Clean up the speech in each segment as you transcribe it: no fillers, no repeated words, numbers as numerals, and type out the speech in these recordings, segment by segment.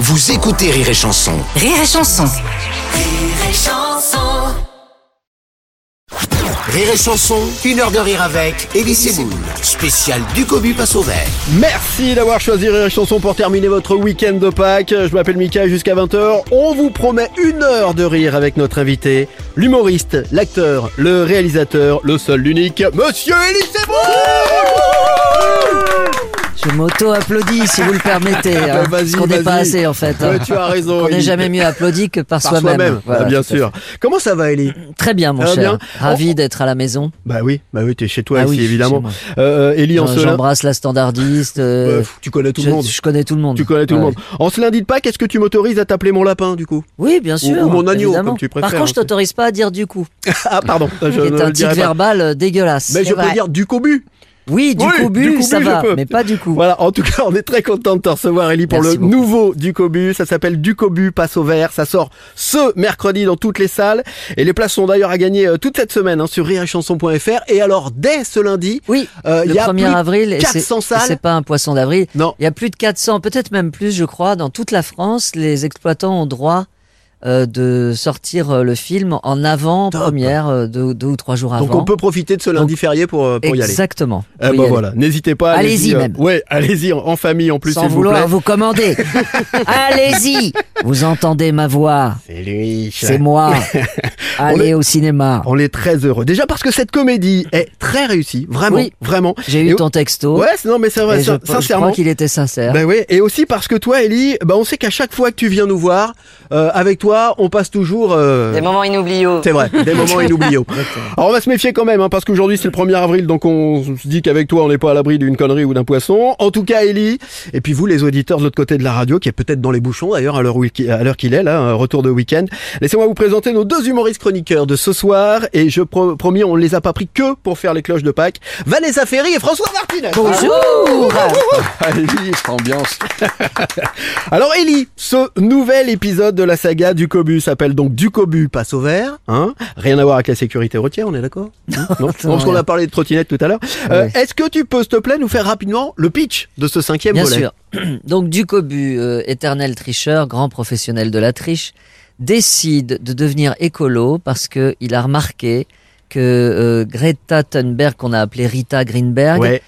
Vous écoutez Rire et Chanson. Rire et Chanson. Rire et Chanson. Rire et Chanson, 1 heure de rire avec Elie Semoun. Spécial Ducobu passe au vert. Merci d'avoir choisi Rire et Chanson pour terminer votre week-end de Pâques. Je m'appelle Mika, jusqu'à 20h. On vous promet 1 heure de rire avec notre invité, l'humoriste, l'acteur, le réalisateur, le seul, l'unique, Monsieur Elie Semoun. Je m'auto-applaudis si vous le permettez, hein, parce qu'on n'est pas assez en fait. Ouais, tu as raison. On n'est jamais mieux applaudi que par soi-même. Voilà, bien sûr. Comment ça va, Elie? Très bien, mon cher. Bien. Ravi d'être à la maison. Bah oui, t'es chez toi ici, oui, évidemment. Elie, J'embrasse la standardiste. tu connais tout le monde. Je connais tout le monde. Tu connais tout le monde. En ce lundi de Pâques, est-ce que tu m'autorises à t'appeler mon lapin, du coup? Oui, bien sûr. Ou mon agneau, évidemment. comme tu préfères. Par contre, je t'autorise pas à dire du coup. Ah, pardon. Qui est un tic verbal dégueulasse. Mais je peux dire du cobu. Oui, du cobu, ça va, mais pas du coup. Voilà, en tout cas, on est très content de te recevoir, Elie, pour Merci le beaucoup. nouveau Ducobu. Ça s'appelle Ducobu passe au vert. Ça sort ce mercredi dans toutes les salles. Et les places sont d'ailleurs à gagner toute cette semaine sur rireetchanson.fr. Et alors, dès ce lundi, oui, il y a 1er plus avril, de 400 salles. C'est pas un poisson d'avril. Non. Il y a plus de 400, peut-être même plus, je crois, dans toute la France. Les exploitants ont droit de sortir le film en avant-première 2 ou 3 jours avant. Donc on peut profiter de ce lundi férié pour y aller. Exactement. Voilà, n'hésitez pas. Allez-y même. Ouais, allez-y en famille en plus, sans s'il vous plaît. vouloir vous commander. Allez-y. Vous entendez ma voix. C'est lui. C'est moi. Allez au cinéma. On est très heureux. Déjà parce que cette comédie est très réussie, vraiment, Oui. vraiment. J'ai eu ton texto. Ouais, non mais c'est vrai, Et je sincèrement. crois qu'il était sincère. Ben oui, et aussi parce que toi, Elie, on sait qu'à chaque fois que tu viens nous voir, avec toi, on passe toujours... Des moments inoubliables. C'est vrai, des moments inoubliables. Alors on va se méfier quand même, parce qu'aujourd'hui c'est le 1er avril, donc on se dit qu'avec toi on n'est pas à l'abri d'une connerie ou d'un poisson. En tout cas, Elie, et puis vous les auditeurs de l'autre côté de la radio, qui est peut-être dans les bouchons d'ailleurs à l'heure qu'il est, là, un retour de week-end. Laissez-moi vous présenter nos 2 humoristes chroniqueurs de ce soir, et je promis, on ne les a pas pris que pour faire les cloches de Pâques. Vanessa Ferry et François Martinez. Bonjour. Elie, ambiance. Alors Elie, ce nouvel épisode de la saga Ducobu s'appelle donc Ducobu passe au vert, hein. Rien à voir avec la sécurité routière, on est d'accord? Non, parce qu'on a parlé de trottinette tout à l'heure. Ouais. Est-ce que tu peux, s'il te plaît, nous faire rapidement le pitch de ce 5e Bien volet? sûr. Donc Ducobu, éternel tricheur, grand professionnel de la triche, décide de devenir écolo parce que il a remarqué que Greta Thunberg, qu'on a appelée Rita Greenberg, Ouais.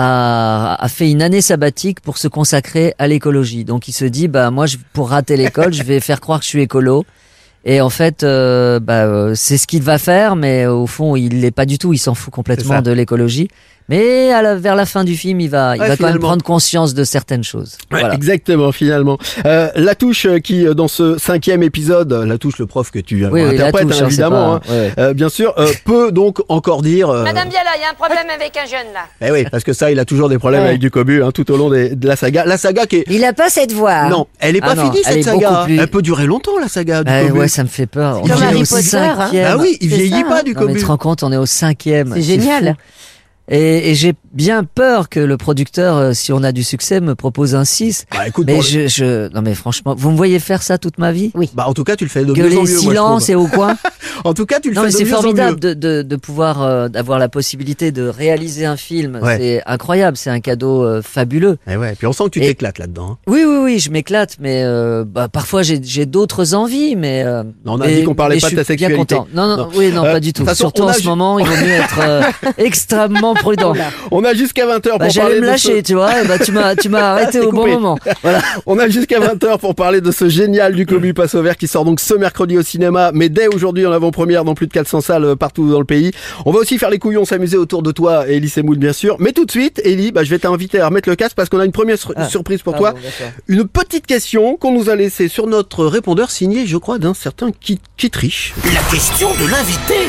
a fait une année sabbatique pour se consacrer à l'écologie. Donc il se dit, moi, pour rater l'école, je vais faire croire que je suis écolo. Et en fait, c'est ce qu'il va faire, mais au fond, il l'est pas du tout. Il s'en fout complètement de l'écologie. Mais vers la fin du film, il va quand même prendre conscience de certaines choses. Ouais, Voilà. exactement, finalement. La touche qui, dans ce 5e épisode, la touche, le prof que tu interprètes, touche, évidemment, c'est pas- bien sûr, peut donc encore dire... Madame Biala, il y a un problème avec un jeune là. Eh oui, parce que ça, il a toujours des problèmes Ouais. avec Ducobu, tout au long de la saga. La saga qui est... Il a pas cette voix. Non, elle est pas non, finie, elle cette est saga. beaucoup plus- Elle peut durer longtemps, la saga Ducobu. Ouais, ça me fait peur. On comme est Harry au Potter, 5e. Ah oui, il C'est vieillit ça, pas, hein. Non, mais Ducobu. tu te rends compte, on est au 5e. C'est génial. fou. Et j'ai bien peur que le producteur, si on a du succès, me propose un 6. Bah écoute, Mais pour non mais franchement, vous me voyez faire ça toute ma vie? bah en tout cas, tu le fais de mieux en Gueuler mieux, moi, je silence trouve. et au coin? En tout cas, tu le Non fais mais de c'est mieux en formidable mieux. de pouvoir d'avoir la possibilité de réaliser un film. Ouais. C'est incroyable, c'est un cadeau fabuleux. Eh ouais, puis on sent que tu Et- t'éclates là-dedans. Oui, je m'éclate, mais parfois j'ai d'autres envies, mais Non, on a dit qu'on parlait pas de ta je suis bien sexualité. content. Non, Non. pas du tout. de toute façon, Surtout on en a ce moment, il vaut mieux être extrêmement prudent. On a jusqu'à 20h pour J'allais parler me de lâcher, tu vois. Tu m'as arrêté C'est au bon coupé. moment. Voilà. On a jusqu'à 20h pour parler de ce génial Ducobu passe au vert qui sort donc ce mercredi au cinéma, mais dès aujourd'hui en avant-première dans plus de 400 salles partout dans le pays. On va aussi faire les couillons, s'amuser autour de toi, Elie Semoun, bien sûr. Mais tout de suite, Elie, je vais t'inviter à remettre le casque parce qu'on a une première surprise pour toi. Bon, d'accord. Une petite question qu'on nous a laissée sur notre répondeur signé, je crois, d'un certain qui triche. La question de l'invité.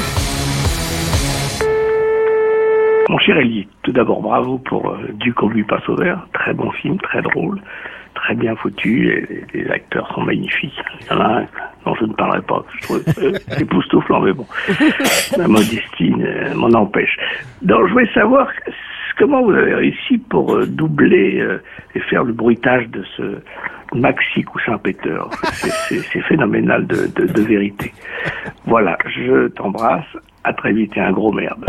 Mon cher Elie, tout d'abord bravo pour Ducobu passe au vert, très bon film, très drôle, très bien foutu, et les acteurs sont magnifiques. Il y en a un dont je ne parlerai pas, je trouve époustouflant, mais bon, ma modestie m'en empêche. Donc je voulais savoir comment vous avez réussi pour doubler et faire le bruitage de ce maxi coussin péteur. C'est phénoménal de vérité. Voilà, je t'embrasse. À très vite et un gros merde.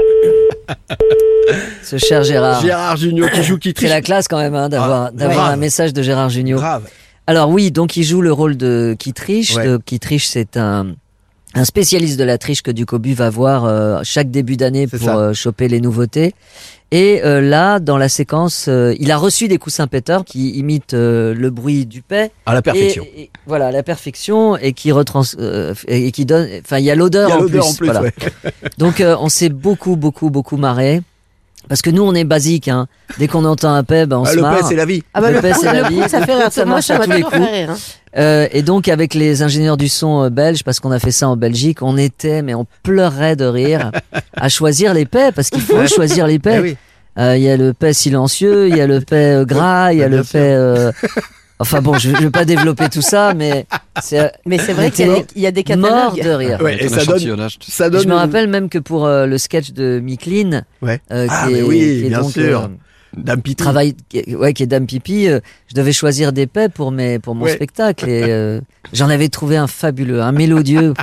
Ce cher Gérard. Gérard Jugnot qui joue qui triche. C'est la classe quand même d'avoir grave. un message de Gérard Jugnot. Grave. Alors oui, donc il joue le rôle de Qui triche. Ouais. Qui triche, c'est un spécialiste de la triche que Ducobu va voir chaque début d'année C'est pour ça. choper les nouveautés. Et là, dans la séquence, il a reçu des coussins péteurs qui imitent le bruit du paix. À la perfection. Et voilà, à la perfection, et qui et qui donne. Enfin, il y a l'odeur en plus. Voilà. ouais. Donc, on s'est beaucoup marré. Parce que nous, on est basique, hein. Dès qu'on entend un paix, ben on se Le marre. paix, c'est la vie. Ah bah Le le paix, coup, c'est la vie. ça fait rire. Ça Moi, marche ça à m'a tous les toujours coups. fait rire. Hein. Et donc avec les ingénieurs du son belges, parce qu'on a fait ça en Belgique, mais on pleurait de rire à choisir les paix, parce qu'il faut choisir les Eh paix. oui. Il y a le paix silencieux, il y a le paix gras, il y a Bien le sûr. paix... Enfin bon, je vais pas développer tout ça, mais c'est Mais c'est vrai qu'il y a des mort catalogues. de rire. Ouais, et Ton ça donne, échantillonnage, tu sais. ça donne. Je me rappelle même que pour le sketch de Micheline, Ouais. qui Mais oui, qui est bien donc, sûr. Dame Pitou. qui est Dame Pipi, je devais choisir des paix pour mon Ouais. spectacle, et j'en avais trouvé un fabuleux, un mélodieux.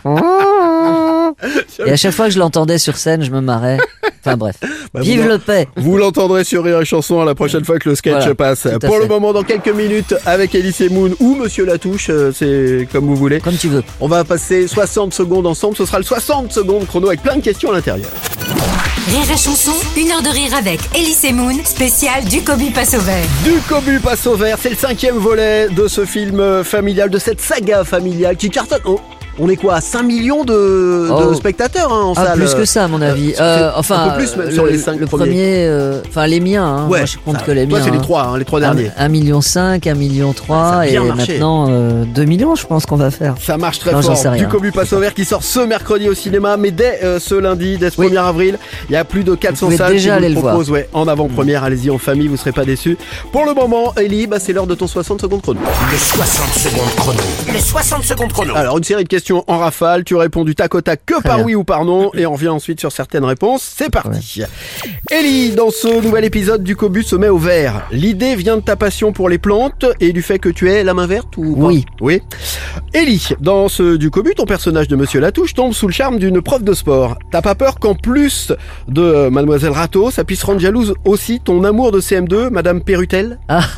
Et à chaque fois que je l'entendais sur scène, je me marrais. Enfin bref, Bah, vive vous le paix. Vous l'entendrez sur Rire et Chanson la prochaine fois que le sketch Voilà, passe. tout à Pour le fait. moment, dans quelques minutes, avec Elise Moon ou Monsieur Latouche, c'est comme vous voulez. Comme tu veux. On va passer 60 secondes ensemble. Ce sera le 60 secondes chrono avec plein de questions à l'intérieur. Rire et Chanson, 1 heure de rire avec Elise Moon, spécial du Ducobu passe au vert. Du Cobu passe au vert, c'est le 5e volet de ce film familial, de cette saga familiale qui cartonne. Oh, on est quoi, à 5 millions de Oh. spectateurs en Ah, salle. plus que ça, à mon avis. c'est Enfin, un peu plus, même, sur les 5 le premiers. premier, enfin les miens. Hein. Ouais, Moi, je compte ça, que les toi, miens. c'est les hein. 3, les 3 derniers. 1,5 million, 1,3 million, Ça a et bien marché. maintenant 2 millions, je pense qu'on va faire. Ça marche très Non, j'en fort. sais rien. Du Cobu passe au vert qui sort ce mercredi au cinéma, mais dès ce lundi, dès ce Oui. 1er avril, il y a plus de 400 pouvez salles déjà qui vous aller le voir. proposent en avant-première. Allez-y en famille, vous serez pas déçus. Pour le moment, Ellie, c'est l'heure de ton 60 secondes chrono. Le 60 secondes chrono. Le 60 secondes chrono. Alors, une série de questions en rafale. Tu réponds du tac au tac que par bien. oui ou par non, et on revient ensuite sur certaines réponses. C'est parti. Ellie, dans ce nouvel épisode, du Cobu se met au vert. L'idée vient de ta passion pour les plantes et du fait que tu es la main verte ou pas? Oui. Oui. Ellie, dans ce du Cobu, ton personnage de Monsieur Latouche tombe sous le charme d'une prof de sport. T'as pas peur qu'en plus de Mademoiselle Rateau, ça puisse rendre jalouse aussi ton amour de CM2, Madame Pérutel?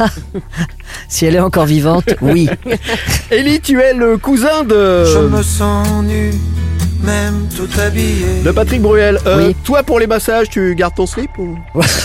Si elle est encore vivante, oui. Ellie, tu es le cousin de... Je me sens nu, même tout habillé. de Patrick Bruel. Oui. Toi, pour les massages, tu gardes ton slip ou...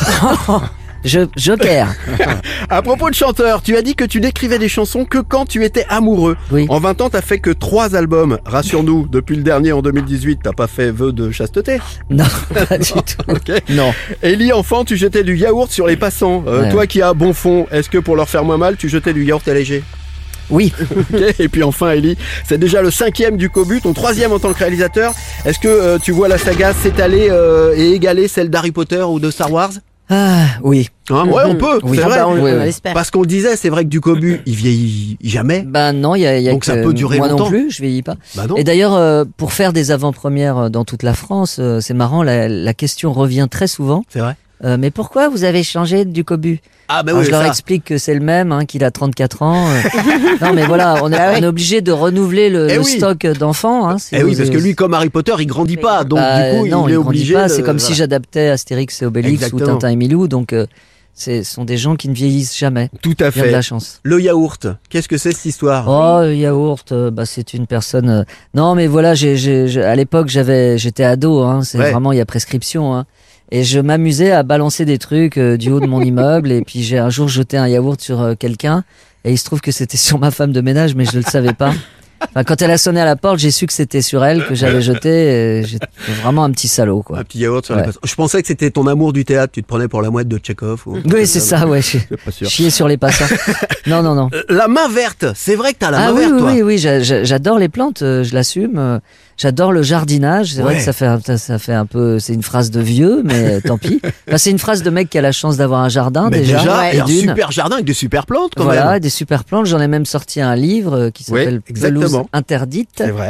Joker. À propos de chanteur, tu as dit que tu n'écrivais des chansons que quand tu étais amoureux. Oui. En 20 ans, t'as fait que 3 albums. Rassure-nous, depuis le dernier en 2018, t'as pas fait vœu de chasteté. Non, pas du tout. Ok. Non. Ellie, enfant, tu jetais du yaourt sur les passants. Ouais. Toi qui as bon fond, est-ce que pour leur faire moins mal, tu jetais du yaourt allégé? Oui. Ok. Et puis enfin, Ellie, c'est déjà le 5e du Cobu, ton 3e en tant que réalisateur. Est-ce que tu vois la saga s'étaler et égaler celle d'Harry Potter ou de Star Wars? Ah, oui. Hein, ouais, on peut, Oui. c'est Ah vrai. bah, on Oui, oui. l'espère. Parce qu'on le disait, c'est vrai que du Cobu, il vieillit jamais. Ben non, il y a Donc que ça peut durer moi longtemps. non plus, je vieillis pas. Bah non. Et d'ailleurs, pour faire des avant-premières dans toute la France, c'est marrant, la question revient très souvent. C'est vrai. Mais pourquoi vous avez changé du Cobu? Ah bah Alors, oui, je leur ça. explique que c'est le même, hein, qu'il a 34 ans. Non mais voilà, on est obligé de renouveler le Eh oui. stock d'enfants. Hein, Eh oui, parce que lui, comme Harry Potter, il grandit pas, donc bah, du coup, non, il est grandit obligé. pas. de- C'est comme si voilà. j'adaptais Astérix et Obélix Exactement. ou Tintin et Milou. Donc, ce sont des gens qui ne vieillissent jamais. Tout à Il y a de fait. la chance. Le yaourt, qu'est-ce que c'est cette histoire? Oh, le yaourt, bah, c'est une personne. Non, mais voilà, à l'époque, j'étais ado. Hein, c'est Ouais. vraiment, il y a prescription. Hein, et je m'amusais à balancer des trucs du haut de mon immeuble. Et puis j'ai un jour jeté un yaourt sur quelqu'un. Et il se trouve que c'était sur ma femme de ménage, mais je ne le savais pas. Enfin, quand elle a sonné à la porte, j'ai su que c'était sur elle que j'avais jeté. Et j'étais vraiment un petit salaud, quoi. Un petit yaourt sur Ouais. les passants. Je pensais que c'était ton amour du théâtre, tu te prenais pour la mouette de Tchekhov. Ou... Oui, c'est ça, ouais. Je suis pas sûr. Chier sur les passants. Non, non, non. La main verte, c'est vrai que t'as la Ah main oui, verte, oui, toi. oui, oui, j'adore les plantes, je l'assume. J'adore le jardinage. C'est vrai Ouais. que ça fait un peu, c'est une phrase de vieux, mais tant pis. Enfin, c'est une phrase de mec qui a la chance d'avoir un jardin Mais déjà, et et un d'une. super jardin avec des super plantes quand Voilà, même. des super plantes. J'en ai même sorti un livre qui Oui, s'appelle exactement. Pelouse interdite. C'est vrai.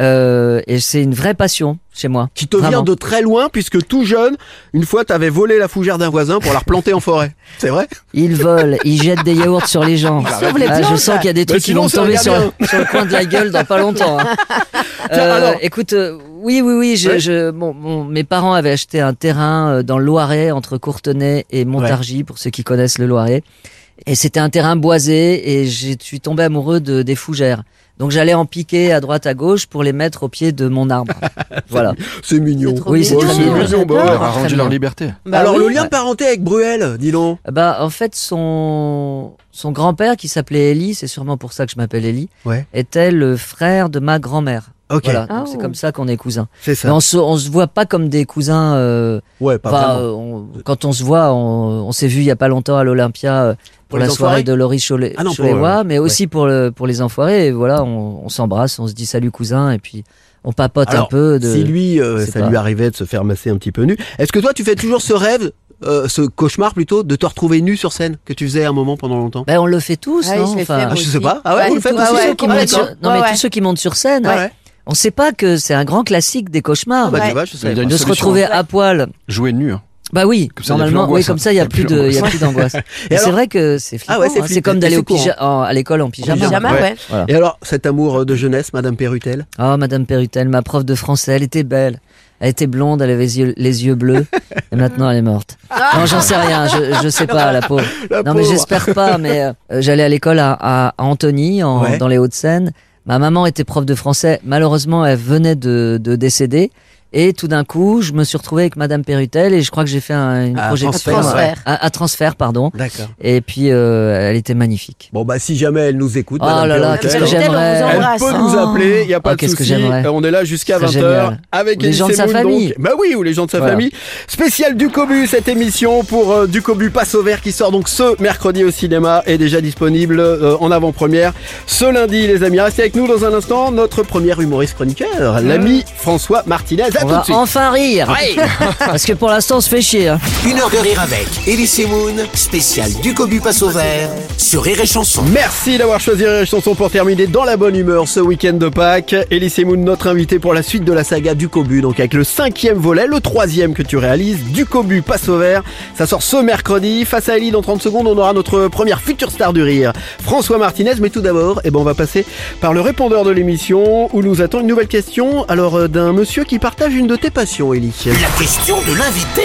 Et c'est une vraie passion chez moi. Qui te vient Vraiment. de très loin, puisque tout jeune, une fois, t'avais volé la fougère d'un voisin pour la replanter en forêt. C'est vrai? Ils volent, ils jettent des yaourts sur les gens. Sauve les Ah, je plantes. sens qu'il y a des Bah, trucs qui sinon, vont ça tomber regarde sur le coin de la gueule dans pas longtemps. Hein. Tiens, alors. Écoute, oui, Ouais. mes parents avaient acheté un terrain dans le Loiret entre Courtenay et Montargis, pour ceux qui connaissent le Loiret. Et c'était un terrain boisé et je suis tombé amoureux des fougères. Donc j'allais en piquer à droite à gauche pour les mettre au pied de mon arbre. Voilà. C'est mignon. Oui, c'est très mignon. Bon, On ouais. leur a rendu leur liberté. Alors le lien Ouais. de parenté avec Bruel, dis donc. Bah en fait son grand-père qui s'appelait Élie, c'est sûrement pour ça que je m'appelle Élie, Ouais. était le frère de ma grand-mère. Ok. Voilà, donc c'est comme ça qu'on est cousins. C'est ça. Mais on se voit pas comme des cousins. Ouais, pas Enfin, vraiment. quand on se voit, on s'est vu il y a pas longtemps à l'Olympia pour les la soirée enfoirés de Laurie Ah non, Choléwa, mais aussi pour les enfoirés. Et voilà, on s'embrasse, on se dit salut cousin, et puis on papote Alors, un peu. si lui, c'est ça pas- lui arrivait de se faire masser un petit peu nu, est-ce que toi tu fais toujours ce rêve, ce cauchemar plutôt, de te retrouver nu sur scène que tu faisais à un moment pendant longtemps? Ben, on le fait tous, Ah oui, non je l'ai fait, moi je sais aussi. pas. Ah ouais, vous le faites tous aussi, ceux ceux qui montent sur- Non, mais ouais. tous ceux qui montent sur scène, Ah ouais. on sait pas que c'est un grand classique des cauchemars. Ah bah tu Ouais. vois, je savais Il y a pas. une De se solution. retrouver à poil. Jouer nu. Hein. Bah oui, Comme ça, il y a plus normalement, d'angoisse, oui, comme ça, il y a plus d'angoisse. Et c'est alors- vrai que c'est flippant. Ah ouais, c'est hein. C'est flippant. comme d'aller Et au c'est courant. à l'école en pyjama. Pyjama, ouais. Voilà. Et alors, cet amour de jeunesse, Madame Pérutel? Oh, Madame Pérutel, ma prof de français, elle était belle. Elle était blonde, elle avait les yeux bleus. Et maintenant, elle est morte. Non, j'en sais rien. Je sais pas, la pauvre. La Non, mais pauvre. j'espère pas. Mais j'allais à l'école à Antony, Ouais. dans les Hauts-de-Seine. Ma maman était prof de français. Malheureusement, elle venait de décéder. Et tout d'un coup, je me suis retrouvé avec Madame Pérutel et je crois que j'ai fait une Un projection. transfert. Un transfert, pardon. D'accord. Et puis, elle était magnifique. Bon bah si jamais elle nous écoute, Oh Madame là là, Pérutel, qu'est-ce que Pérutel, on j'aimerais. vous elle embrasse. peut nous appeler, il n'y a pas Oh, de qu'est-ce que souci. j'aimerais. On est là jusqu'à Ce 20h serait génial. avec Ou les gens de sa Semoun, famille. donc. Bah oui, ou les gens de sa Voilà. famille. Spécial Ducobu, cette émission pour Ducobu Passe au Vert qui sort donc ce mercredi au cinéma est déjà disponible en avant-première ce lundi, les amis. Restez avec nous dans un instant, notre premier humoriste chroniqueur, l'ami François Martinez. À On tout de va suite. enfin rire. Parce que pour l'instant, on se fait chier. Hein. Une heure de rire avec Elie Semoun, spécial Ducobu Passe au Vert sur Rire et Chanson. Merci d'avoir choisi Rire et Chanson pour terminer dans la bonne humeur ce week-end de Pâques. Elie Semoun, notre invité pour la suite de la saga Ducobu, donc avec le 5e volet, le 3e que tu réalises, Ducobu Passe au Vert. Ça sort ce mercredi. Face à Elie, dans 30 secondes, on aura notre première future star du rire, François Martinez. Mais tout d'abord, on va passer par le répondeur de l'émission où nous attend une nouvelle question. Alors, d'un monsieur qui partage une de tes passions, Elie. La question de l'invité.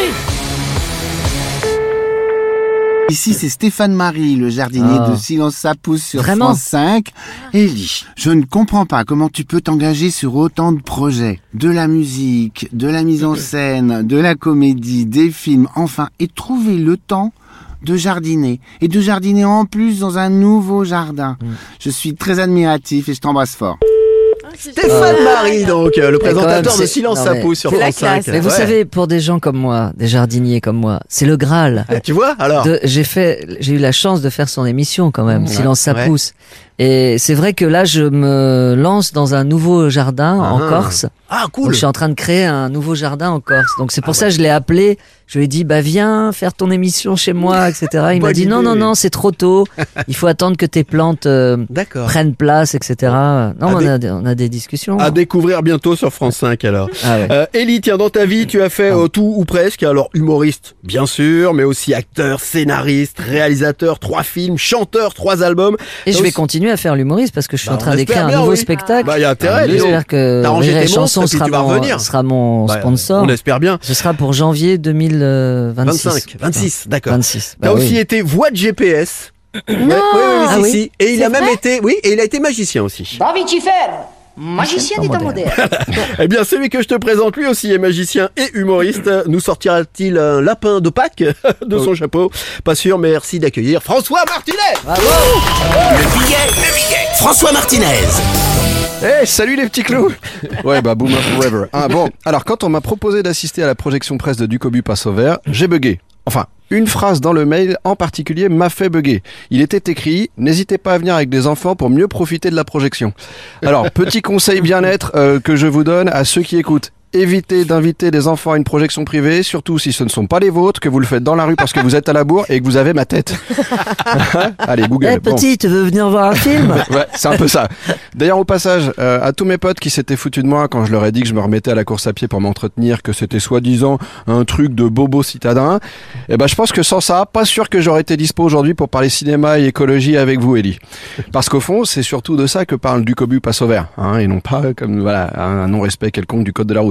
Ici, c'est Stéphane Marie, le jardinier Ah. de Silence ça pousse sur Vraiment France 5. Élie, je ne comprends pas comment tu peux t'engager sur autant de projets. De la musique, de la mise en scène, de la comédie, des films, enfin, et trouver le temps de jardiner. Et de jardiner en plus dans un nouveau jardin. Je suis très admiratif et je t'embrasse fort. Stéphane Marie, donc, le quand même, présentateur de c'est- Silence non, ça mais- pousse sur c'est la France 5. classe. Mais vous Ouais. savez, pour des gens comme moi, des jardiniers comme moi, c'est le Graal. Ah, tu vois, alors J'ai eu la chance de faire son émission quand même, Ouais. Silence ça Ouais. pousse. Et c'est vrai que là, je me lance dans un nouveau jardin en Ah. Corse. Ah, Donc, cool. je suis en train de créer un nouveau jardin en Corse. Donc c'est pour ça que je l'ai appelé. Je lui ai dit, bah viens faire ton émission chez moi, etc. Il m'a Bonne dit, non, idée. non, c'est trop tôt. Il faut attendre que tes plantes D'accord. prennent place, etc. Non, mais on a des discussions. À découvrir bientôt sur France 5 alors. Ah ouais. Élie, tiens, dans ta vie, tu as fait tout ou presque. Alors, humoriste, bien sûr, mais aussi acteur, scénariste, réalisateur, 3 films, chanteur, 3 albums. Et je vais aussi- continuer à faire l'humoriste parce que je suis Bah, en train on d'écrire espère un bien, nouveau oui. spectacle. Bah, il y a intérêt, dis donc. J'espère que T'as rangé Rire et tes monstres, Chanson et puis tu vas revenir. sera mon Bah, sponsor. On espère bien. Ce sera pour janvier 2026. 25, 26, d'accord. 26. T'as Bah aussi oui. été voix de GPS. Non. Ah oui. si. Et il a C'est même vrai été, oui, et il a été magicien aussi. David Schiffer, magicien C'est du pas temps moderne. Eh bien, celui que je te présente, lui aussi est magicien et humoriste. Nous sortira-t-il un lapin de Pâques de son chapeau? Pas sûr, mais merci d'accueillir François Martinez. Le billet. François Martinez. Hey, salut les petits clous. Ouais, bah boomer forever. Ah bon, alors quand on m'a proposé d'assister à la projection presse de Ducobu Passe au Vert, j'ai bugué. Enfin, une phrase dans le mail en particulier m'a fait bugger. Il était écrit « N'hésitez pas à venir avec des enfants pour mieux profiter de la projection ». Alors, petit conseil bien-être que je vous donne à ceux qui écoutent. Évitez d'inviter des enfants à une projection privée, surtout si ce ne sont pas les vôtres, que vous le faites dans la rue parce que vous êtes à la bourre et que vous avez ma tête. Allez, Google. Eh, petit, tu veux venir voir un film? Ouais, c'est un peu ça. D'ailleurs, au passage, à tous mes potes qui s'étaient foutus de moi quand je leur ai dit que je me remettais à la course à pied pour m'entretenir, que c'était soi-disant un truc de bobo citadin, eh ben, je pense que sans ça, pas sûr que j'aurais été dispo aujourd'hui pour parler cinéma et écologie avec vous, Elie. Parce qu'au fond, c'est surtout de ça que parle Ducobu Passe au Vert, hein, et non pas comme, voilà, un non-respect quelconque du code de la route.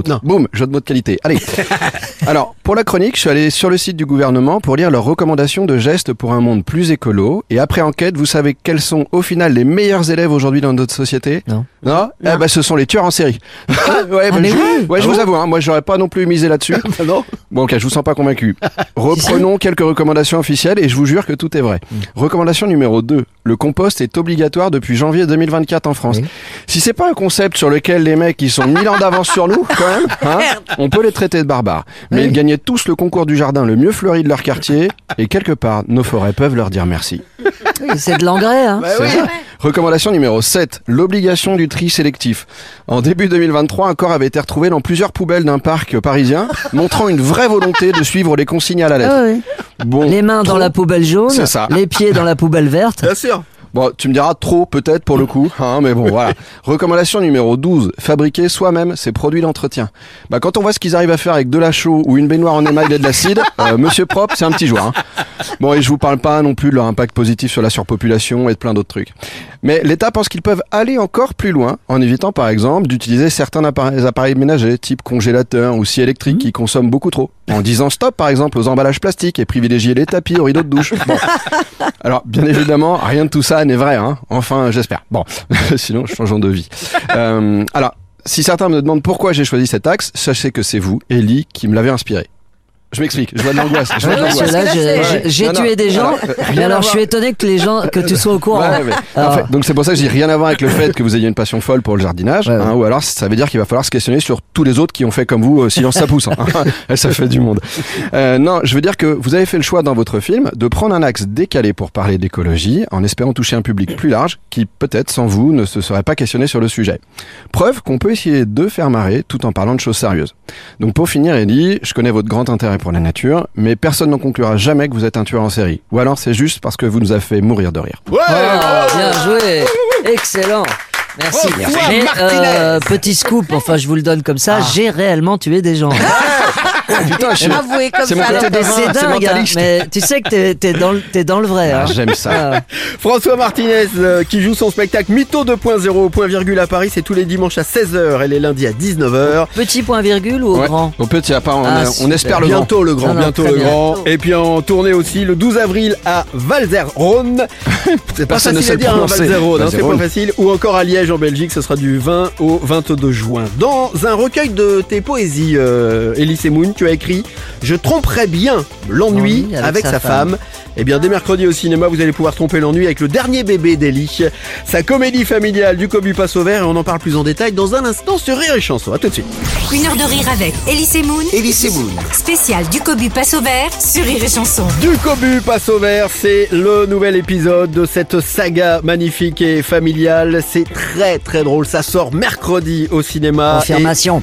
d'autre. Non. Boum, jeu de mots de qualité. Allez. Alors, pour la chronique, je suis allé sur le site du gouvernement pour lire leurs recommandations de gestes pour un monde plus écolo. Et après enquête, vous savez quels sont au final les meilleurs élèves aujourd'hui dans notre société? Non. Non? Eh ben, ce sont les tueurs en série. Ouais, mais je vous avoue, hein, moi j'aurais pas non plus misé là-dessus. Non. Bon, ok, je vous sens pas convaincu. Reprenons quelques recommandations officielles et je vous jure que tout est vrai. Recommandation numéro 2. Le compost est obligatoire depuis janvier 2024 en France. Oui. Si c'est pas un concept sur lequel les mecs qui sont 1000 ans d'avance sur nous, quand même, hein, on peut les traiter de barbares. Mais ils gagnaient tous le concours du jardin le mieux fleuri de leur quartier et quelque part, nos forêts peuvent leur dire merci. Oui, c'est de l'engrais, hein. C'est ça. Recommandation numéro 7, l'obligation du tri sélectif. En début 2023, un corps avait été retrouvé dans plusieurs poubelles d'un parc parisien, montrant une vraie volonté de suivre les consignes à la lettre. Ah oui. Bon, Les mains dans la poubelle jaune, C'est ça. les pieds dans la poubelle verte. Bien sûr. Bon, tu me diras trop peut-être pour le coup, hein, mais bon voilà. Recommandation numéro 12, fabriquer soi-même ses produits d'entretien. Bah quand on voit ce qu'ils arrivent à faire avec de la chaux ou une baignoire en émail et de l'acide, Monsieur Propre, c'est un petit joueur. Hein. Bon, et je vous parle pas non plus de leur impact positif sur la surpopulation et de plein d'autres trucs. Mais l'État pense qu'ils peuvent aller encore plus loin en évitant par exemple d'utiliser certains appareils ménagers type congélateur ou scie électrique qui consomment beaucoup trop. En disant stop par exemple aux emballages plastiques et privilégier les tapis aux rideaux de douche. Bon. Alors bien évidemment, rien de tout ça n'est vrai, hein. Enfin, j'espère. Bon, sinon changeons de vie. Alors, si certains me demandent pourquoi j'ai choisi cet axe, sachez que c'est vous, Ellie, qui me l'avez inspiré. Je m'explique, je vois de l'angoisse. Je vois de l'angoisse. Là, j'ai tué des gens, mais alors je suis étonné que tu sois au courant. Ouais, en fait, donc c'est pour ça que je dis rien à voir avec le fait que vous ayez une passion folle pour le jardinage, hein, ou alors ça veut dire qu'il va falloir se questionner sur tous les autres qui ont fait comme vous, silence ça pousse. Hein. Ça fait du monde. Non, je veux dire que vous avez fait le choix dans votre film de prendre un axe décalé pour parler d'écologie, en espérant toucher un public plus large qui peut-être sans vous ne se serait pas questionné sur le sujet. Preuve qu'on peut essayer de faire marrer tout en parlant de choses sérieuses. Donc pour finir, Ellie, je connais votre grand intérêt pour la nature, mais personne n'en conclura jamais que vous êtes un tueur en série. Ou alors c'est juste parce que vous nous avez fait mourir de rire. Ouais. Bien joué, excellent. Merci. Mais, petit scoop, enfin je vous le donne comme ça, j'ai réellement tué des gens. Putain, Avouez comme c'est mon ça. côté alors. devin, C'est c'est dingue, hein, mentaliste. mais tu sais que t'es dans le vrai. Ah, Hein. j'aime ça. François Martinez qui joue son spectacle Mytho 2.0 au point virgule à Paris, c'est tous les dimanches à 16h et les lundis à 19h. Petit point virgule ou au Ouais. grand? Au petit, à part, Ah, on espère le grand. Bientôt le grand, Non, non, bientôt très le bien. grand. Et puis en tournée aussi le 12 avril à Valzerone. C'est pas Personne ne facile sait à le dire, hein, prononcer. Valzerone, hein, c'est Valzerone. pas facile. Ou encore à Liège en Belgique, ce sera du 20 au 22 juin. Dans un recueil de tes poésies, Elie Semoun, tu as écrit « Je tromperais bien l'ennui Oui, avec sa femme ». Eh bien, dès mercredi au cinéma, vous allez pouvoir tromper l'ennui avec le dernier bébé d'Elie, sa comédie familiale du Cobu passe au vert, et on en parle plus en détail dans un instant sur Rire et Chanson. À tout de suite. Une heure de rire avec Elie Semoun. Elie Semoun. Spécial du Cobu passe au vert sur Rire et Chanson. Du Cobu passe au vert, c'est le nouvel épisode de cette saga magnifique et familiale. C'est très très drôle, ça sort mercredi au cinéma. Confirmation.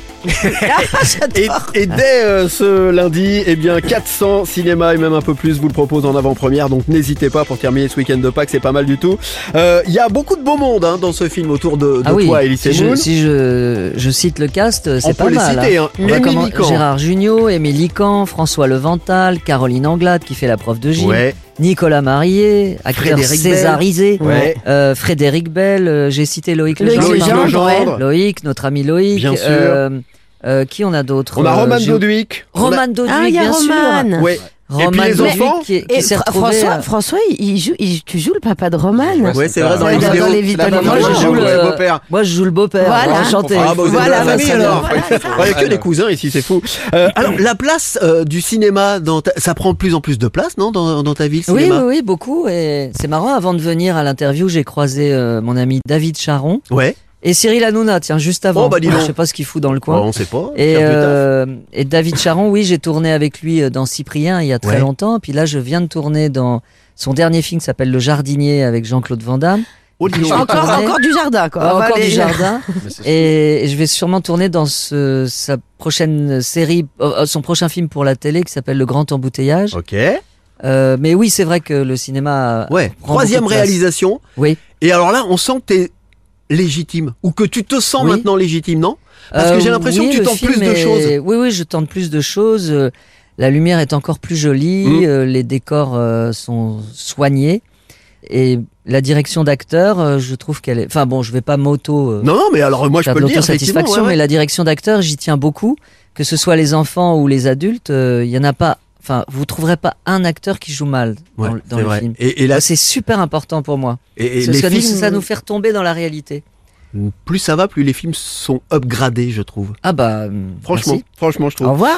Et dès ce lundi, eh bien 400 cinémas et même un peu plus vous le proposent en avant-première, donc n'hésitez pas pour terminer ce week-end de Pâques, c'est pas mal du tout. Il y a beaucoup de beau monde dans ce film autour de toi, Elie Semoun. Si je cite le cast, c'est On pas peut les mal. citer, hein. On va Émilie commen- Camp. Gérard Jugnot, Émilie Camp, François Levental, Caroline Anglade qui fait la prof de gym, Ouais. Nicolas Marié, acteur Frédéric césarisé, Ouais. Frédéric Bell, j'ai cité Loïc Loïc Legendre. Legendre, Loïc, notre ami Loïc. Bien sûr. Qui on a d'autres? On a Roman Doduic. Roman Doduic, Ah, il y a bien Roman. sûr. Ouais. Et puis Roman les Doduic enfants qui Et s'est retrouvé. François, tu joues le papa de Roman. Ouais, c'est vrai, dans Ça, les dans vidéos. les vidéos. Moi, je joue le beau-père. Moi, je joue le beau-père. Voilà. Enchanté. Ah, bah, vous êtes Voilà, de la famille ça alors. va. Il n'y a que des cousins ici, c'est fou. Alors, la place du cinéma, ça prend de plus en plus de place, non, dans ta ville, Oui, cinéma? oui, beaucoup. Et c'est marrant, avant de venir à l'interview, j'ai croisé mon ami David Charon Ouais. et Cyril Hanouna, tiens, juste avant. Oh, bah, dis donc. Je sais pas ce qu'il fout dans le Bon, coin. on sait pas. Et, Faire du taf. et David Charon, oui, j'ai tourné avec lui dans Cyprien il y a très Ouais. longtemps. Puis là, je viens de tourner dans son dernier film qui s'appelle Le Jardinier avec Jean-Claude Van Damme. Oh, dis donc. Encore du jardin, quoi. On va Encore aller- du jardin. Et je vais sûrement tourner dans sa prochaine série, son prochain film pour la télé qui s'appelle Le Grand Embouteillage. Ok. Mais oui, c'est vrai que le cinéma. Ouais. prend Troisième beaucoup de place. réalisation. Oui. Et alors là, on sent que t'es légitime. Ou que tu te sens Oui. maintenant légitime, non? Parce que j'ai l'impression oui, que tu le tentes plus film de est- choses. Oui, oui, je tente plus de choses. La lumière est encore plus jolie. Les décors sont soignés. Et La direction d'acteur, je trouve qu'elle est... Enfin bon, je vais pas Non, mais alors moi je faire peux de le dire, effectivement. l'autosatisfaction, mais la direction d'acteur, j'y tiens beaucoup. Que ce soit les enfants ou les adultes, il y en a pas... Enfin, vous trouverez pas un acteur qui joue mal dans le film. Et là, c'est super important pour moi. et Parce les que films, ça nous fait retomber dans la réalité. plus ça va, plus les films sont upgradés, je trouve. Ah bah, Franchement, je trouve. Au revoir.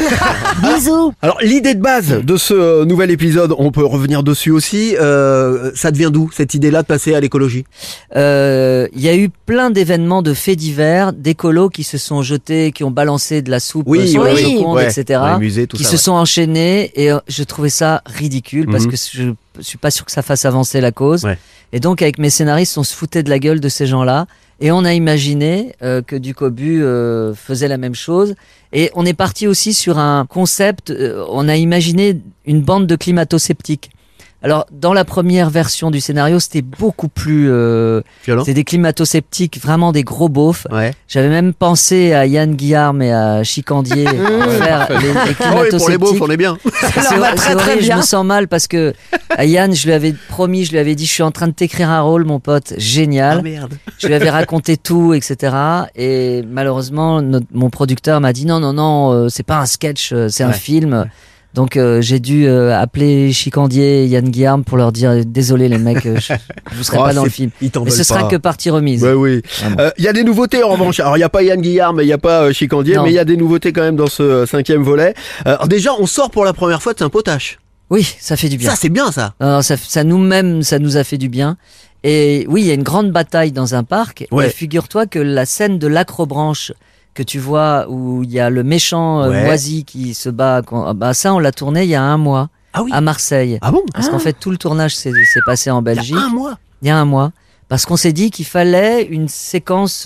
Bisous. Alors l'idée de base de ce nouvel épisode, on peut revenir dessus aussi. Ça devient d'où cette idée-là de passer à l'écologie? Il y a eu plein d'événements de faits divers, d'écolos qui se sont jetés, qui ont balancé de la soupe sur les Joconde, etc. Dans les musées, tout qui ça, se sont enchaînés et je trouvais ça ridicule parce que je suis pas sûr que ça fasse avancer la cause. Ouais. Et donc avec mes scénaristes, on se foutait de la gueule de ces gens-là et on a imaginé que Ducobu faisait la même chose. Et on est parti aussi sur un concept, on a imaginé une bande de climato-sceptiques. Alors, dans la première version du scénario, c'était beaucoup plus... violent. C'était des climato-sceptiques, vraiment des gros beaufs. Ouais. J'avais même pensé à Yann Guillarme et à Chicandier pour faire les Oh oui, climato-sceptiques. pour les beaufs, on est bien. C'est horrible, je me sens mal parce que à Yann, je lui avais promis, je lui avais dit, je suis en train de t'écrire un rôle, mon pote, génial. Ah merde. Je lui avais raconté tout, etc. Et malheureusement, mon producteur m'a dit non, c'est pas un sketch, c'est un film. Donc j'ai dûu appeler Chicandier et Yann Guillarme pour leur dire désolé les mecs, vous serez pas dans le film. Mais ce sera que partie remise. Ouais, oui. Il y a des nouveautés en revanche. Alors il y a pas Yann Guillarme, il y a pas Chicandier, mais il y a des nouveautés quand même dans ce 5e volet. Alors déjà, on sort pour la première fois de Saint-Potache. Oui, ça fait du bien. Ça c'est bien ça. Non, ça nous a fait du bien. Et oui, il y a une grande bataille dans un parc. Ouais. Et figure-toi que la scène de l'acrobranche que tu vois où il y a le méchant moisi qui se bat, ça on l'a tourné il y a 1 mois à Marseille. Ah bon? Parce qu'en fait tout le tournage s'est passé en Belgique. Il y a 1 mois. Il y a 1 mois. Parce qu'on s'est dit qu'il fallait une séquence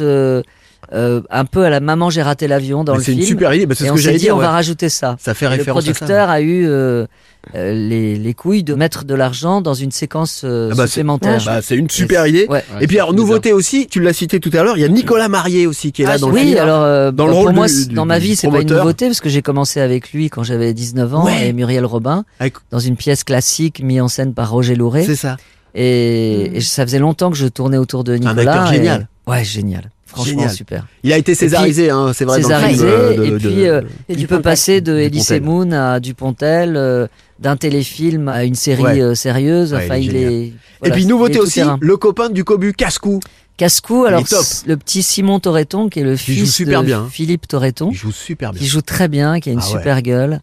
un peu à la maman j'ai raté l'avion dans le film. C'est une super idée, c'est et ce on que s'est j'allais dit dire. on va rajouter ça. Ça fait Et référence le producteur a eu les couilles de mettre de l'argent dans une séquence supplémentaire. C'est une super idée. Ouais. Et puis alors nouveauté aussi, tu l'as cité tout à l'heure, il y a Nicolas Marié aussi qui est là dans le film. Oui, alors dans le pour rôle moi du dans ma vie c'est pas une promoteur. nouveauté parce que j'ai commencé avec lui quand j'avais 19 ans et Muriel Robin dans une pièce classique mise en scène par Roger Louré. C'est ça. Et ça faisait longtemps que je tournais autour de Nicolas. Un acteur génial. Ouais, génial. Franchement, Génial. super. Il a été césarisé, c'est vrai. Césarisé, dans le film, et puis il peut passer de Elie Dupontel. Semoun à Dupontel, d'un téléfilm à une série sérieuse. Ouais, Enfin, il est génial. voilà, et puis nouveauté il est tout aussi, terrain. le copain du Cobu, Cascou. Cascou, alors est top. le petit Simon Toretton qui est le joue fils super de bien. Philippe Toretton, Il joue super bien. qui joue très bien, qui a une Ah ouais. super gueule.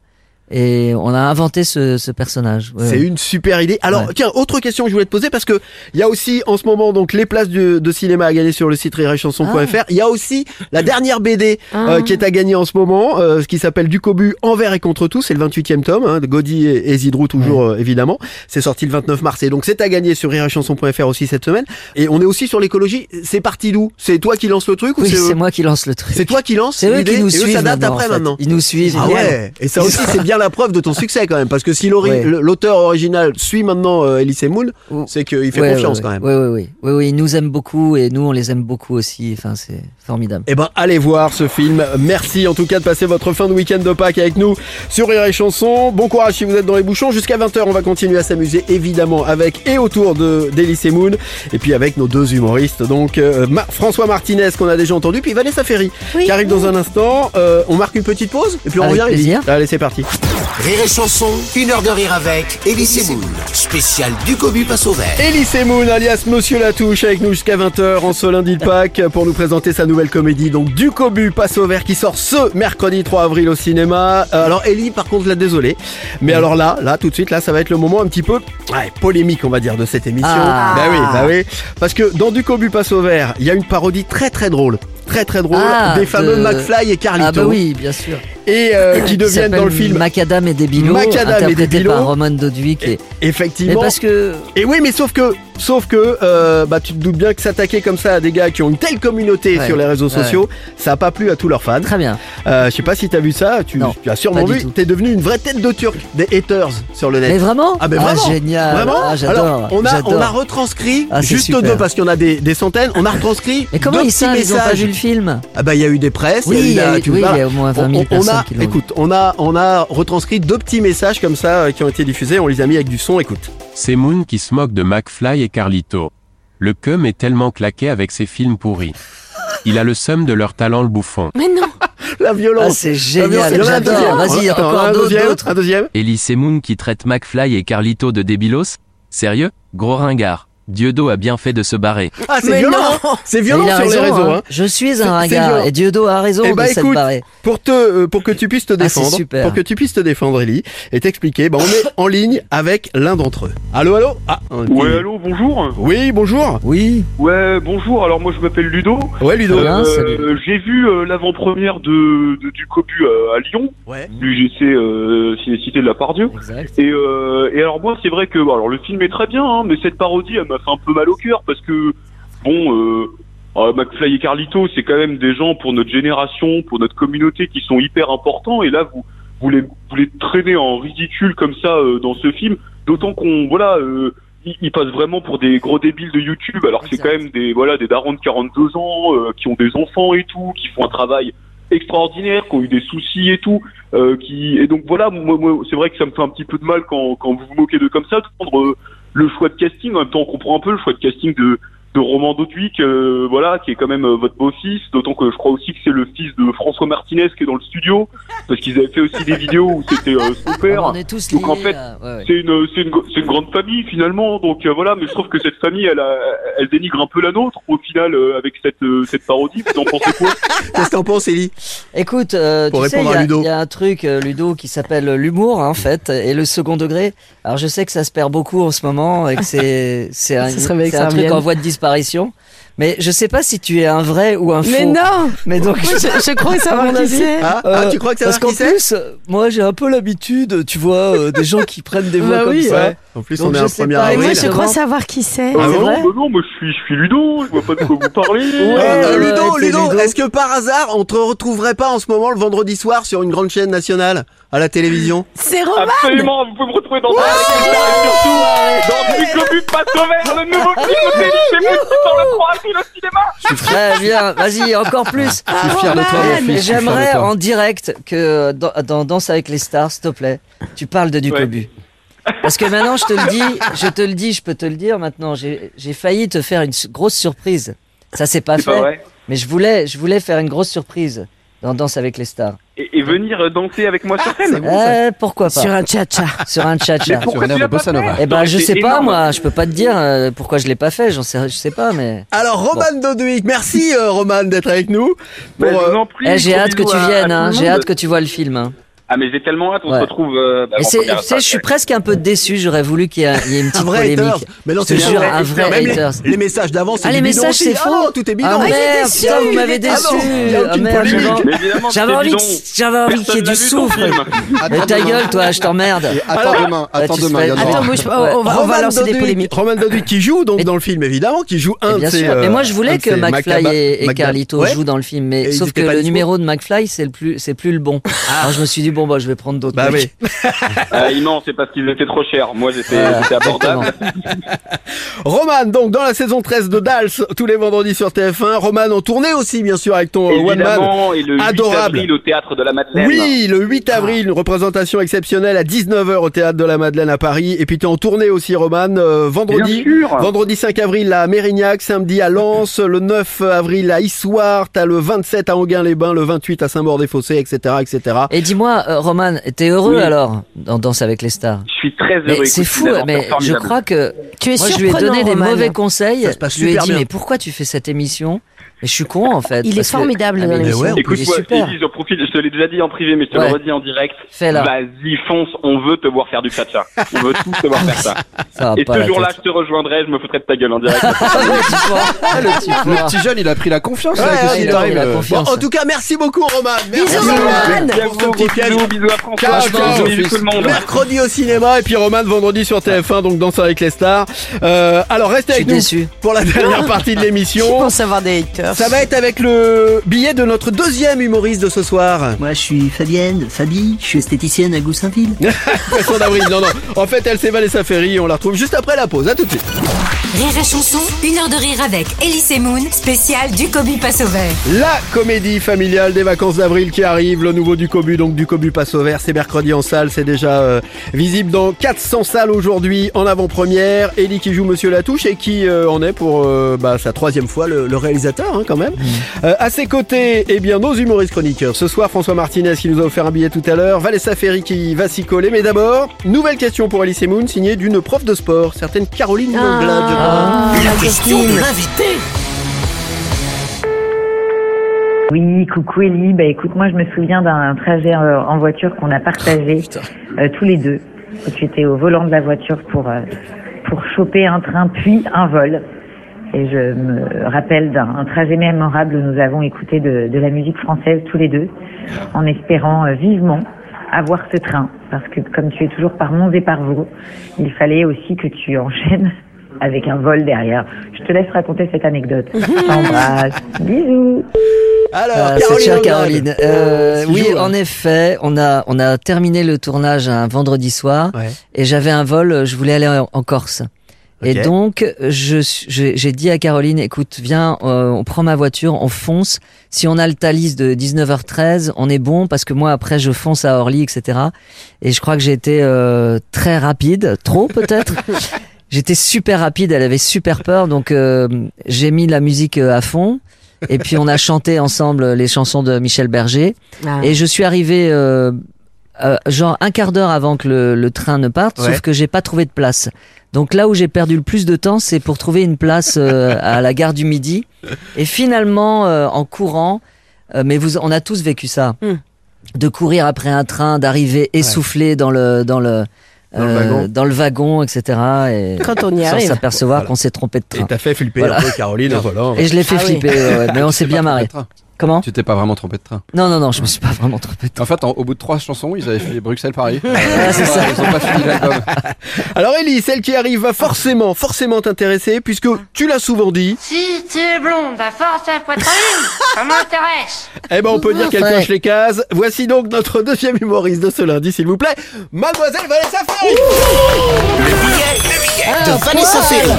Et on a inventé ce personnage. Ouais, C'est ouais. une super idée. Alors, tiens, autre question que je voulais te poser, parce que il y a aussi, en ce moment, donc, les places de cinéma à gagner sur le site rireetchanson.fr. Il y a aussi la dernière BD, qui est à gagner en ce moment, ce qui s'appelle Ducobu envers et contre tout. C'est le 28e tome, de Gaudi et Zidrou, toujours, évidemment. C'est sorti le 29 mars. Et donc, c'est à gagner sur rireetchanson.fr aussi cette semaine. Et on est aussi sur l'écologie. C'est parti d'où? C'est toi qui lance le truc ou Oui, c'est c'est moi qui lance le truc. C'est toi qui lance C'est eux l'idée qui nous et eux suivent. s'adaptent maintenant, après en fait. maintenant. Ils nous suivent. Ah génial. ouais. Et ça aussi, c'est bien la preuve de ton succès quand même, parce que si l'auteur original suit maintenant Elie Semoun, c'est qu'il fait confiance quand même. Oui, ils nous aiment beaucoup et nous on les aime beaucoup aussi. Enfin, c'est formidable. Eh ben, allez voir ce film. Merci en tout cas de passer votre fin de week-end de Pâques avec nous sur Rire et Chanson. Bon courage si vous êtes dans les bouchons. Jusqu'à 20h, on va continuer à s'amuser évidemment avec et autour d'Elie Semoun et puis avec nos 2 humoristes. Donc François Martinez qu'on a déjà entendu, puis Vanessa Ferry qui arrive dans un instant. On marque une petite pause et puis on Avec revient. plaisir. Allez, c'est parti. Rire et Chanson, 1 heure de rire avec Elie Semoun. Spécial Ducobu passe au vert. Elie Semoun, alias Monsieur Latouche, avec nous jusqu'à 20h en ce lundi de Pâques pour nous présenter sa nouvelle comédie, donc Ducobu passe au vert, qui sort ce mercredi 3 avril au cinéma. Alors Elie, par contre, désolé, mais alors là, tout de suite, là, ça va être le moment un petit peu polémique, on va dire, de cette émission. Bah oui, parce que dans Ducobu passe au vert, il y a une parodie très drôle des fameux McFly et Carlito. Ah bah oui, bien sûr. Et qui deviennent dans le film Macadam et Debilo, interprété par Roman Doduic. Effectivement. Mais parce que... Et oui, mais sauf que tu te doutes bien que s'attaquer comme ça à des gars qui ont une telle communauté sur les réseaux sociaux, ça a pas plu à tous leurs fans. Très bien. Je sais pas si t'as vu ça, tu as sûrement vu, t'es devenu une vraie tête de turc des haters sur le net. Mais vraiment? Ah mais vraiment. Génial. Vraiment. Ah, j'adore. Alors, on a retranscrit juste super. 2 parce qu'il y en a des centaines, on a retranscrit. Mais comment ils savent, ils ont pas vu le film? Ah bah il y a eu des presses, oui, il y a eu au moins 20 000 personnes qui l'ont vu. Écoute, on a retranscrit 2 petits messages comme ça qui ont été diffusés, on les a mis avec du son, écoute. C'est Moon qui se moque de McFly et Carlito. Le cum est tellement claqué avec ses films pourris. Il a le seum de leur talent le bouffon. Mais non. La violence. Ah, c'est génial, j'adore. Vas-y, Attends, encore d'autres. un deuxième. Ellie, c'est Moon qui traite McFly et Carlito de débilos? Sérieux? Gros ringard. Dieudo a bien fait de se barrer. Ah, c'est violent. C'est violent sur les réseaux. Hein. Je suis un ringard et Dieudo a raison de s'être barré. Pour que tu puisses te défendre, super. Ellie, et t'expliquer, on est en ligne avec l'un d'entre eux. Allô. Ouais, allô, bonjour. Oui, bonjour. Oui. Ouais, bonjour. Alors moi je m'appelle Ludo. Ouais, Ludo. J'ai vu l'avant-première du Cobu à Lyon. Ouais. Du Cité de la Pardieu. Exact. Et alors moi c'est vrai que alors le film est très bien, hein, mais cette parodie elle m'a fait un peu mal au cœur parce que McFly et Carlito c'est quand même des gens pour notre génération, pour notre communauté qui sont hyper importants, et là vous les traînez en ridicule comme ça dans ce film, d'autant qu'on ils passent vraiment pour des gros débiles de YouTube, alors que c'est quand même des darons de 42 ans qui ont des enfants et tout, qui font un travail extraordinaire, qui ont eu des soucis et tout, et donc voilà, moi c'est vrai que ça me fait un petit peu de mal quand vous vous moquez de comme ça, de prendre le choix de casting. En même temps on comprend un peu le choix de casting de Roman Doduic, qui est quand même votre beau-fils, d'autant que je crois aussi que c'est le fils de François Martinez qui est dans le studio, parce qu'ils avaient fait aussi des vidéos où c'était son père. On est tous liés, donc en fait, c'est une grande famille finalement, donc mais je trouve que cette famille, elle dénigre un peu la nôtre au final avec cette parodie. Vous en pensez quoi? Qu'est-ce que t'en penses, Ellie? Écoute, tu sais, il y a un truc, Ludo, qui s'appelle l'humour, en fait, et le second degré. Alors je sais que ça se perd beaucoup en ce moment, et que c'est un truc en voie de disparition. Mais je sais pas si tu es un vrai ou un faux. Mais non. Mais donc je crois savoir qui c'est. Tu crois que c'est parce qu'en plus, moi j'ai un peu l'habitude, tu vois, des gens qui prennent des voix comme ça. Ouais. En plus, on est en première avril. Moi je crois savoir qui c'est. Non, moi je suis Ludo, je vois pas de quoi vous parlez. Ludo, est-ce que par hasard on te retrouverait pas en ce moment le vendredi soir sur une grande chaîne nationale à la télévision? C'est Roman. Absolument, vous pouvez me retrouver dans et surtout dans Du Cobu Passe Vert, le nouveau film d'Ellie Semoun qui sort le 3 avril au cinéma. Très bien, vas-y, encore plus. Je suis fier de toi, mon fils. J'aimerais en direct que dans Danse avec les stars, s'il te plaît, tu parles de Du Cobu. Parce que maintenant, je peux te le dire maintenant, j'ai failli te faire une grosse surprise. Ça s'est pas fait, mais je voulais faire une grosse surprise dans Danse avec les stars. Et venir danser avec moi sur scène. Pourquoi pas? Sur un cha-cha. Sur un cha-cha. Sur un air de bossa nova. Eh ben, je sais pas, moi. Je peux pas te dire pourquoi je l'ai pas fait. Je sais pas, mais. Alors, Roman Doduic, merci, Roman, d'être avec nous. J'ai hâte que tu viennes, hein. J'ai hâte que tu vois le film, hein. Ah mais j'ai tellement hâte, on se retrouve. Tu sais, je suis presque un peu déçu. J'aurais voulu qu'il y ait une petite polémique. Mais non, je te jure, un vrai haters. Les messages d'avant, c'est les messages, c'est faux. Ah non, tout est bidon. Ah merde, putain, vous m'avez déçu. Ah merde, j'avais envie qu'il y ait du souffle. Mais ta gueule, toi, je t'emmerde. Attends demain. Attends, on va lancer des polémiques. Roman Doduic qui joue donc dans le film, évidemment, qui joue un de ses. Mais moi, je voulais que McFly et Carlito jouent dans le film, mais sauf que le numéro de McFly, c'est plus le bon. Alors je me suis dit bon, je vais prendre d'autres. Bah oui. Non, c'est parce qu'ils étaient trop chers. Moi, j'étais abordable. Roman, donc dans la saison 13 de Dals, tous les vendredis sur TF1. Roman en tournée aussi, bien sûr, avec ton One Man. Et le 8 adorable. avril au Théâtre de la Madeleine. Oui, le 8 avril, une représentation exceptionnelle à 19h au Théâtre de la Madeleine à Paris. Et puis tu es en tournée aussi, Roman, vendredi 5 avril à Mérignac, samedi à Lens, le 9 avril à Issoire, t'as le 27 à Anguin-les-Bains, le 28 à Saint-Maur-des-Fossés, etc., etc. Et dis-moi, Roman, t'es heureux alors dans Danse avec les stars? Je suis très heureux. Mais c'est fou, mais je crois que tu es moi je lui ai donné des mauvais conseils. Je lui ai dit mais pourquoi tu fais cette émission? Mais je suis con en fait. Il est formidable dans l'émission. Écoute-moi, Ellie, j'en profite, je te l'ai déjà dit en privé, mais je te le redis en direct. Fais-la. Vas-y, fonce, on veut te voir faire du cha-cha. On veut tous te voir faire ça. Et ce jour-là, je te rejoindrai, je me foutrai de ta gueule en direct. Le petit jeune, il a pris la confiance. En tout cas, merci beaucoup, Roman. Bisous, Roman. Bisous à François. Bisous tout le monde. Mercredi au cinéma et puis Roman vendredi sur TF1, donc Danse avec les stars. Alors restez avec nous pour la dernière partie de l'émission. Je pense avoir des haters. Ça va être avec le billet de notre deuxième humoriste de ce soir. Moi, je suis Fabi, je suis esthéticienne à Goussainville. Poisson d'avril, non. En fait, elle, c'est Vanessa Ferry, on la retrouve juste après la pause. À tout de suite. Rire et chanson, 1 heure de rire avec Ellie Semoun, spécial Du Cobu Passe Vert. La comédie familiale des vacances d'avril qui arrive, le nouveau Du Cobu, donc Du Cobu Cobu passe au vert, c'est mercredi en salle, c'est déjà visible dans 400 salles aujourd'hui en avant-première. Ellie qui joue Monsieur Latouche et qui en est pour sa 3e fois le réalisateur quand même. À ses côtés, nos humoristes chroniqueurs. Ce soir, François Martinez qui nous a offert un billet tout à l'heure, Vanessa Ferry qui va s'y coller. Mais d'abord, nouvelle question pour Ellie Semoun, signée d'une prof de sport, certaine Caroline Monglade. La question de l'invité. Oui, coucou Ellie. Écoute, moi je me souviens d'un trajet en voiture qu'on a partagé tous les deux. Tu étais au volant de la voiture pour choper un train puis un vol. Et je me rappelle d'un trajet mémorable où nous avons écouté de la musique française tous les deux, en espérant vivement avoir ce train. Parce que comme tu es toujours par Mons et par Vaux, il fallait aussi que tu enchaînes avec un vol derrière. Je te laisse raconter cette anecdote. Je t'embrasse. Bisous. Alors, Caroline. Oui, en effet, on a terminé le tournage un vendredi soir et j'avais un vol, je voulais aller en Corse. Okay. Et donc, j'ai dit à Caroline, écoute, viens, on prend ma voiture, on fonce. Si on a le Thalys de 19h13, on est bon parce que moi, après, je fonce à Orly, etc. Et je crois que j'ai été très rapide, trop peut-être. J'étais super rapide, elle avait super peur, donc j'ai mis la musique à fond. Et puis on a chanté ensemble les chansons de Michel Berger. Et je suis arrivé genre un quart d'heure avant que le train ne parte, sauf que j'ai pas trouvé de place. Donc là où j'ai perdu le plus de temps, c'est pour trouver une place à la gare du Midi. Et finalement, en courant, on a tous vécu ça, de courir après un train, d'arriver essoufflé dans le wagon, etc. Et quand on y arrive, sans s'apercevoir qu'on s'est trompé de train. Et t'as fait flipper un peu Caroline en volant. Et je l'ai fait flipper, mais on s'est bien marré. Comment ? Tu t'es pas vraiment trompé de train. Non, je me suis pas vraiment trompé de train. En fait, au bout de 3 chansons, ils avaient fait Bruxelles-Paris. C'est ça. Ils ont pas fini l'album. Alors Ellie, celle qui arrive va forcément t'intéresser, puisque tu l'as souvent dit. Si tu es blonde, à force à poitrine, ça m'intéresse. On peut dire qu'elle coche les cases. Voici donc notre 2e humoriste de ce lundi, s'il vous plaît, Mademoiselle Vanessa Ferry. Le billet de Vanessa Ferry.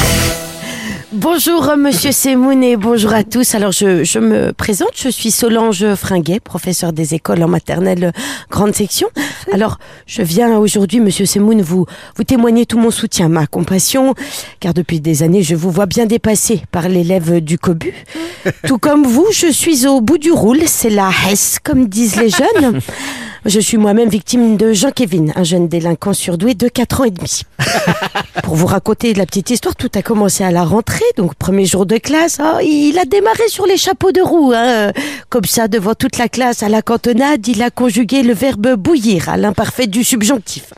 Bonjour Monsieur Semoun et bonjour à tous. Alors je me présente, je suis Solange Fringuet, professeure des écoles en maternelle grande section. Alors je viens aujourd'hui Monsieur Semoun vous témoigner tout mon soutien, ma compassion, car depuis des années je vous vois bien dépassé par l'élève du Cobu. Tout comme vous, je suis au bout du roule, c'est la Hesse comme disent les jeunes. Je suis moi-même victime de Jean-Kévin, un jeune délinquant surdoué de 4 ans et demi. Pour vous raconter la petite histoire, tout a commencé à la rentrée, donc premier jour de classe. Il a démarré sur les chapeaux de roue, comme ça devant toute la classe à la cantonade. Il a conjugué le verbe bouillir à l'imparfait du subjonctif.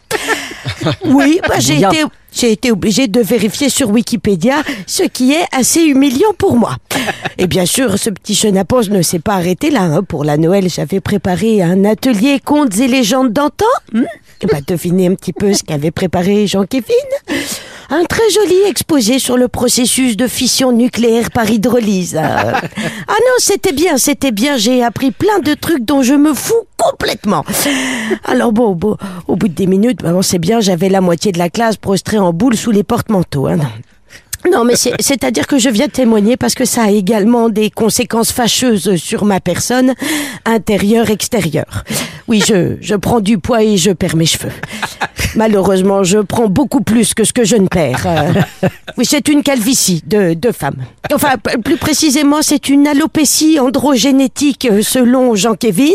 Oui, j'ai été obligée de vérifier sur Wikipédia, ce qui est assez humiliant pour moi. Et bien sûr, ce petit chenapan ne s'est pas arrêté là. Pour la Noël, j'avais préparé un atelier contes et légendes d'antan. Devinez un petit peu ce qu'avait préparé Jean-Kévin. Un très joli exposé sur le processus de fission nucléaire par hydrolyse. Ah non, c'était bien, j'ai appris plein de trucs dont je me fous complètement. Alors bon, au bout de 10 minutes, on sait bien, j'avais la moitié de la classe prostrée en boule sous les porte-manteaux. Non, mais c'est-à-dire que je viens témoigner parce que ça a également des conséquences fâcheuses sur ma personne, intérieure, extérieure. Oui, je prends du poids et je perds mes cheveux. Malheureusement, je prends beaucoup plus que ce que je ne perds. Oui, c'est une calvitie de femme. Enfin, plus précisément, c'est une alopécie androgénétique selon Jean-Kévin.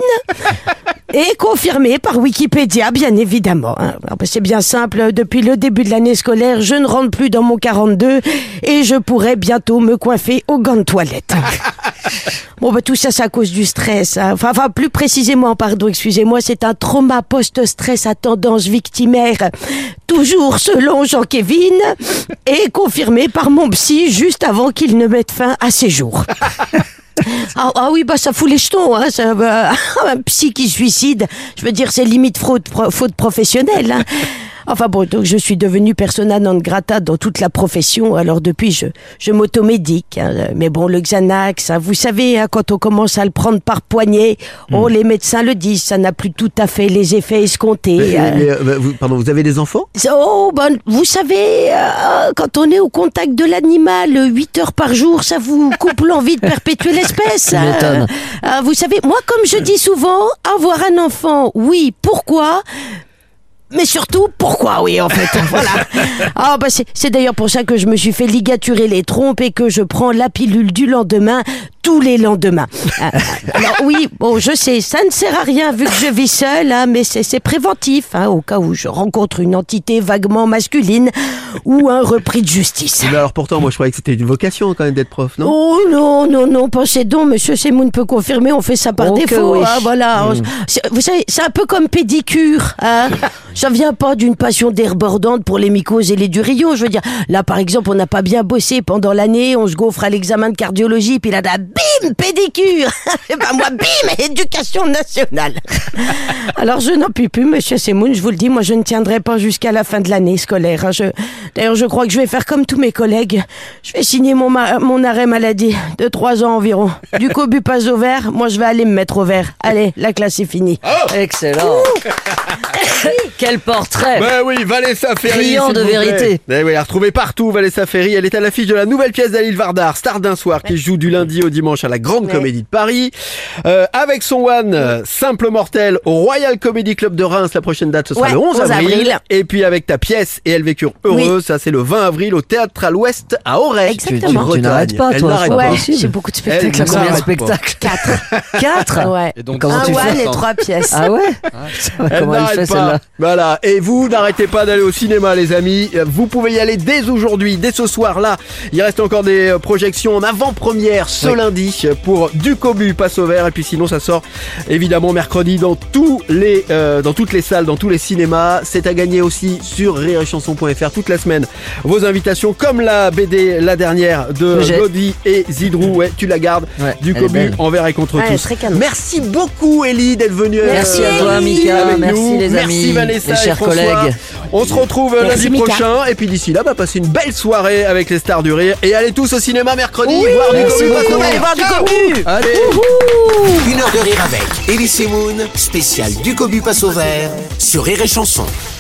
Et confirmé par Wikipédia, bien évidemment. C'est bien simple, depuis le début de l'année scolaire, je ne rentre plus dans mon 42 et je pourrais bientôt me coiffer au gant de toilette. Bon, tout ça, c'est à cause du stress. Enfin, plus précisément, excusez-moi, c'est un trauma post-stress à tendance victimaire. Toujours selon Jean-Kévin et confirmé par mon psy juste avant qu'il ne mette fin à ses jours. Ah oui, ça fout les jetons, un psy qui suicide, je veux dire, c'est limite faute professionnelle. Enfin bon, donc je suis devenue persona non grata dans toute la profession. Alors depuis, je m'automédique. Hein. Mais bon, le Xanax, hein, vous savez, hein, quand on commence à le prendre par poignée, les médecins le disent, ça n'a plus tout à fait les effets escomptés. Vous avez des enfants? Oh, ben, vous savez, quand on est au contact de l'animal 8 heures par jour, ça vous coupe l'envie de perpétuer l'espèce. Vous savez, moi, comme je dis souvent, avoir un enfant, oui, pourquoi ? Mais surtout, pourquoi, oui, en fait, voilà. C'est d'ailleurs pour ça que je me suis fait ligaturer les trompes et que je prends la pilule du lendemain tous les lendemains. Alors oui, bon, je sais, ça ne sert à rien vu que je vis seule, hein, mais c'est préventif, hein, au cas où je rencontre une entité vaguement masculine ou un repris de justice. Mais alors pourtant, moi je croyais que c'était une vocation quand même d'être prof, non? Oh non, pensez donc, monsieur Semoun peut confirmer, on fait ça par défaut, oui. Hein, voilà. Vous savez, c'est un peu comme pédicure, hein. Ça vient pas d'une passion débordante pour les mycoses et les durillons, je veux dire. Là, par exemple, on n'a pas bien bossé pendant l'année, on se gaufre à l'examen de cardiologie, puis là, bim, pédicure. Et ben moi, bim, éducation nationale. Alors, je n'en puis plus, monsieur Semoun, je vous le dis, moi, je ne tiendrai pas jusqu'à la fin de l'année scolaire. Hein. D'ailleurs, je crois que je vais faire comme tous mes collègues. Je vais signer mon arrêt maladie de 3 ans environ. Du cobu passe au vert, moi, je vais aller me mettre au vert. Allez, la classe est finie. Oh, excellent. Quel portrait! Ben oui, Vanessa Ferry. Criant de vérité. Ben oui, à retrouver partout, Vanessa Ferry. Elle est à l'affiche de la nouvelle pièce d'Halil Vardar, Star d'un soir, qui joue du lundi au dimanche à la Grande Comédie de Paris. Avec son one, Simple Mortel, au Royal Comedy Club de Reims. La prochaine date, ce sera le 11 avril. Et puis avec ta pièce Et elles vécurent heureuses, ça c'est le 20 avril au Théâtre à l'Ouest à Auray. Exactement. Tu n'arrêtes pas, toi. J'ai beaucoup de spectacles. Combien de spectacles? 4. Ouais. Et donc, un one et 3 pièces. Ah ouais? Comment elle fait celle-là? Voilà, et vous n'arrêtez pas d'aller au cinéma les amis, vous pouvez y aller dès aujourd'hui, dès ce soir là, il reste encore des projections en avant-première ce lundi pour Du Cobu passe au vert, et puis sinon ça sort évidemment mercredi dans toutes les salles, dans tous les cinémas. C'est à gagner aussi sur rireetchanson.fr toute la semaine. Vos invitations comme la BD, la dernière de Lodi et Zidrou, tu la gardes, Du Cobu envers et contre tous. Merci beaucoup Ellie d'être venue. Merci à toi Mika, merci les amis. Merci Vanessa, les chers collègues. On se retrouve lundi prochain. Et puis d'ici là, passez une belle soirée avec les stars du rire. Et allez tous au cinéma mercredi voir Du Cobu. Allez voir Du Cobu. Allez. Une heure de rire avec Elise Moon, spécial Du Cobu passe au vert sur Rire et Chanson.